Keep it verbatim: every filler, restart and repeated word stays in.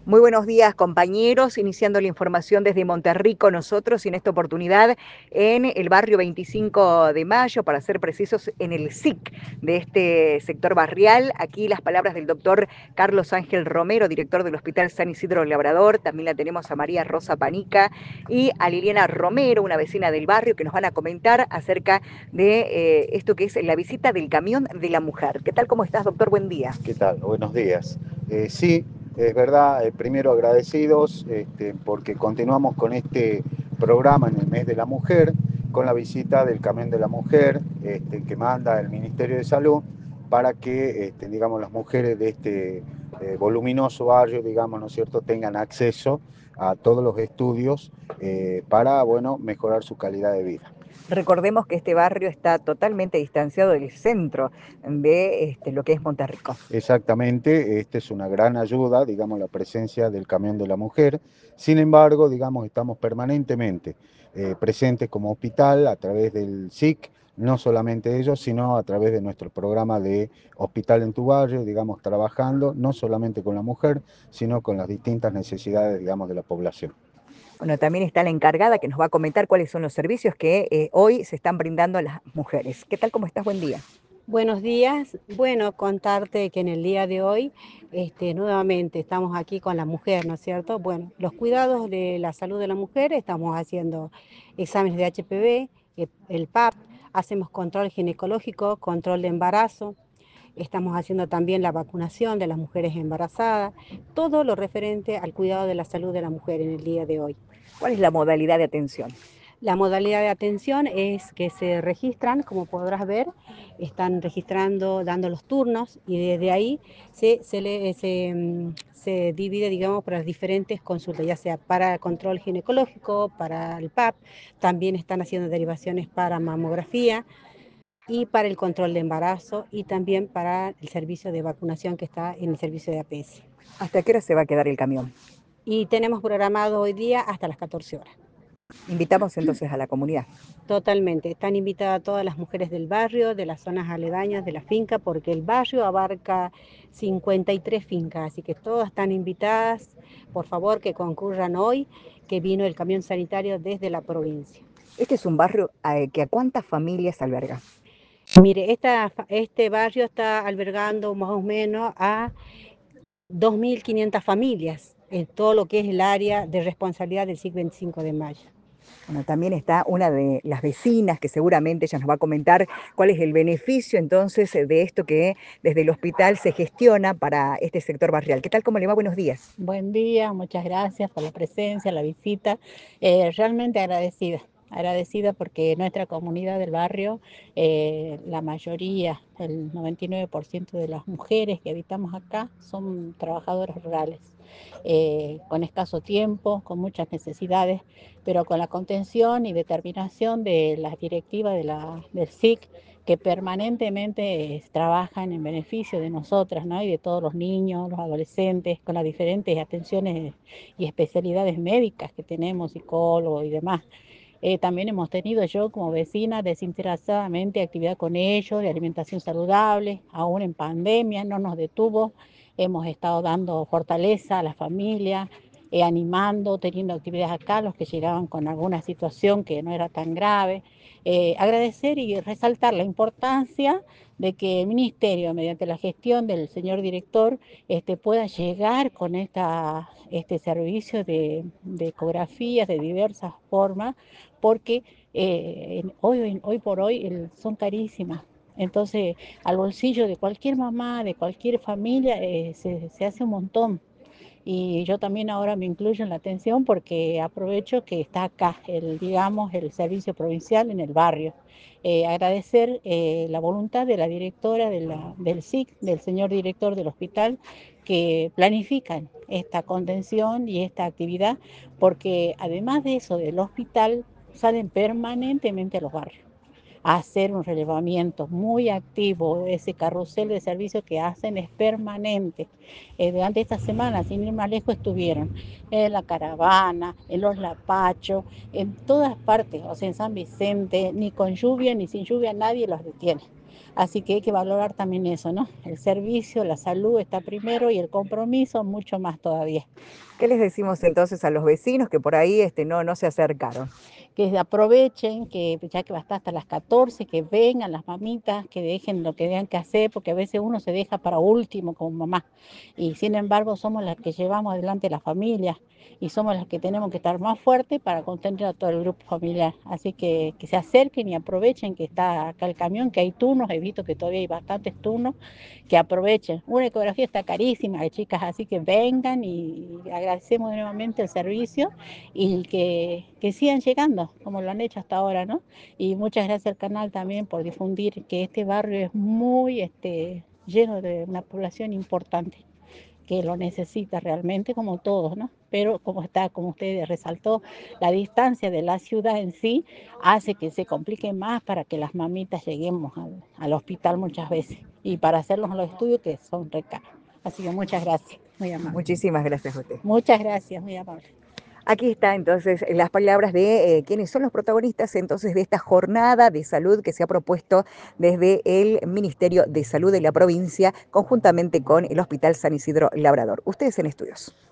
Muy buenos días, compañeros. Iniciando la información desde Monterrico, nosotros y en esta oportunidad en el barrio veinticinco de mayo, para ser precisos, en el S I C de este sector barrial. Aquí las palabras del doctor Carlos Ángel Romero, director del Hospital San Isidro Labrador. También la tenemos a María Rosa Panica y a Liliana Romero, una vecina del barrio, que nos van a comentar acerca de eh, esto que es la visita del camión de la mujer. ¿Qué tal? ¿Cómo estás, doctor? Buen día. ¿Qué tal? Buenos días. Eh, sí, es verdad, eh, primero agradecidos este, porque continuamos con este programa en el mes de la mujer, con la visita del camión de la mujer este, que manda el Ministerio de Salud para que, este, digamos, las mujeres de este eh, voluminoso barrio, digamos, ¿no es cierto?, tengan acceso a todos los estudios eh, para, bueno, mejorar su calidad de vida. Recordemos que este barrio está totalmente distanciado del centro de este, lo que es Monterrico. Exactamente, esta es una gran ayuda, digamos, la presencia del camión de la mujer. Sin embargo, digamos, estamos permanentemente eh, presentes como hospital a través del S I C, no solamente ellos, sino a través de nuestro programa de Hospital en tu Barrio, digamos, trabajando no solamente con la mujer, sino con las distintas necesidades, digamos, de la población. Bueno, también está la encargada que nos va a comentar cuáles son los servicios que eh, hoy se están brindando a las mujeres. ¿Qué tal? ¿Cómo estás? Buen día. Buenos días. Bueno, contarte que en el día de hoy, este, nuevamente estamos aquí con la mujer, ¿no es cierto? Bueno, los cuidados de la salud de la mujer, estamos haciendo exámenes de H P V, eh, el P A P, hacemos control ginecológico, control de embarazo, estamos haciendo también la vacunación de las mujeres embarazadas, todo lo referente al cuidado de la salud de la mujer en el día de hoy. ¿Cuál es la modalidad de atención? La modalidad de atención es que se registran, como podrás ver, están registrando, dando los turnos y desde ahí se, se, le, se, mm, se divide, digamos, por las diferentes consultas, ya sea para control ginecológico, para el P A P, también están haciendo derivaciones para mamografía y para el control de embarazo y también para el servicio de vacunación que está en el servicio de A P S. ¿Hasta qué hora se va a quedar el camión? Y tenemos programado hoy día hasta las catorce horas. Invitamos entonces a la comunidad. Totalmente. Están invitadas todas las mujeres del barrio, de las zonas aledañas de la finca, porque el barrio abarca cincuenta y tres fincas, así que todas están invitadas. Por favor, que concurran hoy, que vino el camión sanitario desde la provincia. Este es un barrio eh, que a cuántas familias alberga. Mire, esta, este barrio está albergando más o menos a dos mil quinientas familias en todo lo que es el área de responsabilidad del S I C veinticinco de mayo. Bueno, también está una de las vecinas que seguramente ella nos va a comentar cuál es el beneficio entonces de esto que desde el hospital se gestiona para este sector barrial. ¿Qué tal? ¿Cómo le va? Buenos días. Buen día, muchas gracias por la presencia, la visita. Eh, realmente agradecida, agradecida porque nuestra comunidad del barrio, eh, la mayoría, el noventa y nueve por ciento de las mujeres que habitamos acá son trabajadoras rurales, eh, con escaso tiempo, con muchas necesidades, pero con la contención y determinación de las directivas de la, del S I C, que permanentemente eh, trabajan en beneficio de nosotras, ¿no? Y de todos los niños, los adolescentes, con las diferentes atenciones y especialidades médicas que tenemos, psicólogos y demás. Eh, también hemos tenido yo como vecina desinteresadamente actividad con ellos, de alimentación saludable, aún en pandemia, no nos detuvo. Hemos estado dando fortaleza a la familia, eh, animando, teniendo actividades acá, los que llegaban con alguna situación que no era tan grave. Eh, agradecer y resaltar la importancia de que el Ministerio, mediante la gestión del señor director, este, pueda llegar con esta, este servicio de, de ecografías de diversas formas, porque eh, hoy, hoy por hoy el, son carísimas. Entonces, al bolsillo de cualquier mamá, de cualquier familia, eh, se, se hace un montón. Y yo también ahora me incluyo en la atención porque aprovecho que está acá, el, digamos, el servicio provincial en el barrio. Eh, agradecer eh, la voluntad de la directora de la, del S I C, del señor director del hospital, que planifican esta contención y esta actividad, porque además de eso del hospital, salen permanentemente a los barrios a hacer un relevamiento muy activo. Ese carrusel de servicios que hacen es permanente. Eh, durante esta semana, sin ir más lejos, estuvieron en la Caravana, en los Lapachos, en todas partes, o sea, en San Vicente, ni con lluvia ni sin lluvia nadie los detiene. Así que hay que valorar también eso, ¿no? El servicio, la salud está primero y el compromiso mucho más todavía. ¿Qué les decimos entonces a los vecinos que por ahí este, no, no se acercaron? Que aprovechen, que ya que va a estar hasta las catorce, que vengan las mamitas, que dejen lo que tengan que hacer, porque a veces uno se deja para último como mamá. Y sin embargo somos las que llevamos adelante la familia y somos las que tenemos que estar más fuertes para contener a todo el grupo familiar. Así que que se acerquen y aprovechen que está acá el camión, que hay turnos, he visto que todavía hay bastantes turnos, que aprovechen. Una ecografía está carísima, hay chicas, así que vengan y agradecemos nuevamente el servicio y que, que sigan llegando como lo han hecho hasta ahora, ¿no? Y muchas gracias al canal también por difundir que este barrio es muy este, lleno de una población importante que lo necesita realmente como todos, ¿no? Pero como está, como usted resaltó, la distancia de la ciudad en sí hace que se complique más para que las mamitas lleguemos al, al hospital muchas veces y para hacerlos los estudios que son re caros. Así que muchas gracias, muy amable. Muchísimas gracias a usted. Muchas gracias, muy amable. Aquí está entonces las palabras de eh, quienes son los protagonistas entonces de esta jornada de salud que se ha propuesto desde el Ministerio de Salud de la provincia conjuntamente con el Hospital San Isidro Labrador. Ustedes en estudios.